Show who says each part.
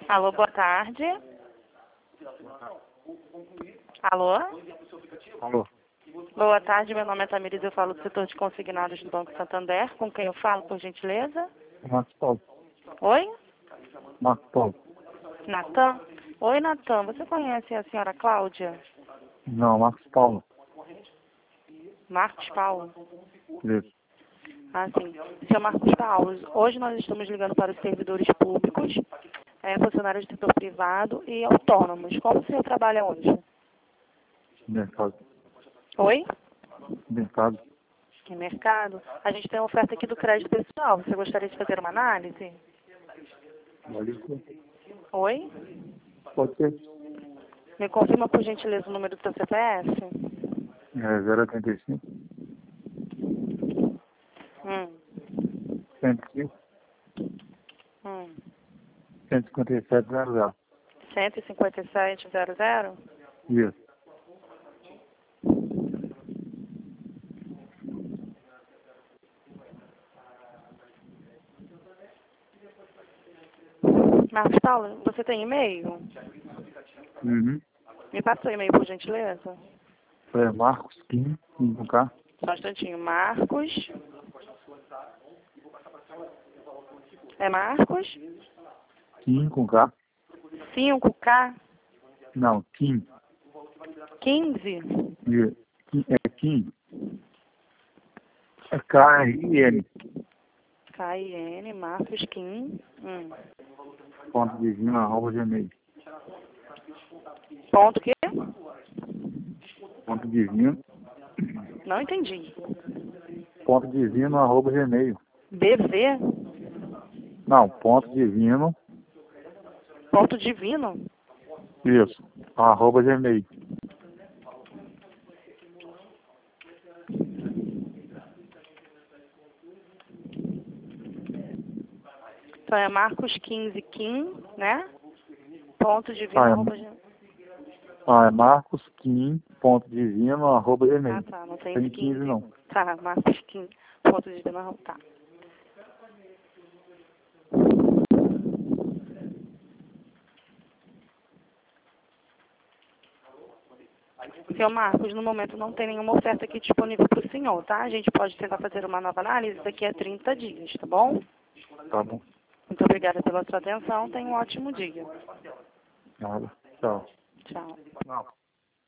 Speaker 1: Alô, boa tarde. Alô?
Speaker 2: Alô,
Speaker 1: Boa tarde, meu nome é Tamires, eu falo do setor de consignados do Banco Santander. Com quem eu falo, por gentileza?
Speaker 2: Marcos Paulo.
Speaker 1: Oi?
Speaker 2: Marcos Paulo.
Speaker 1: Natan? Oi, Natan, você conhece a senhora Cláudia?
Speaker 2: Não, Marcos Paulo.
Speaker 1: Marcos Paulo?
Speaker 2: Isso.
Speaker 1: Ah, sim. Seu Marcos Paulo, hoje nós estamos ligando para os servidores públicos, funcionários do setor privado e autônomos. Como o senhor trabalha hoje?
Speaker 2: Mercado.
Speaker 1: Oi?
Speaker 2: Mercado.
Speaker 1: Em mercado? A gente tem uma oferta aqui do crédito pessoal. Você gostaria de fazer uma análise? Oi?
Speaker 2: Pode ser.
Speaker 1: Me confirma, por gentileza, o número do seu CPF?
Speaker 2: É 085,
Speaker 1: Hum.
Speaker 2: 105,
Speaker 1: Hum.
Speaker 2: 157, 00.
Speaker 1: 15700?
Speaker 2: Isso.
Speaker 1: Marcos Paulo, você tem e-mail?
Speaker 2: Uhum.
Speaker 1: Me passa o e-mail, por gentileza.
Speaker 2: É Marcos Kim, com K.
Speaker 1: Só um instantinho. Marcos. É Marcos?
Speaker 2: Kim com K.
Speaker 1: 5K?
Speaker 2: Não, Kim.
Speaker 1: 15?
Speaker 2: É Kim. É K-R-I-N.
Speaker 1: K-I-N, Marcos Kim.
Speaker 2: Ponto divino, arroba gmail.
Speaker 1: Ponto quê?
Speaker 2: Ponto divino.
Speaker 1: Não entendi.
Speaker 2: Ponto divino, arroba gmail.
Speaker 1: BV?
Speaker 2: Não, ponto divino.
Speaker 1: Ponto divino?
Speaker 2: Isso. Arroba gmail.
Speaker 1: Então é Marcos 15 Kim, né? Ponto divino,
Speaker 2: Ah,
Speaker 1: arroba...
Speaker 2: é Marcos Kim, ponto divino, arroba gmail.
Speaker 1: Ah, tá. Não tem
Speaker 2: Tem
Speaker 1: 15.
Speaker 2: 15 não.
Speaker 1: Tá, Marcos Kim, ponto divino, arroba... Tá. Seu Marcos, no momento não tem nenhuma oferta aqui disponível para o senhor, tá? A gente pode tentar fazer uma nova análise daqui a 30 dias, tá bom?
Speaker 2: Tá bom.
Speaker 1: Muito obrigada pela sua atenção. Tenha um ótimo dia.
Speaker 2: Nada. Tchau.
Speaker 1: Tchau.
Speaker 2: Não.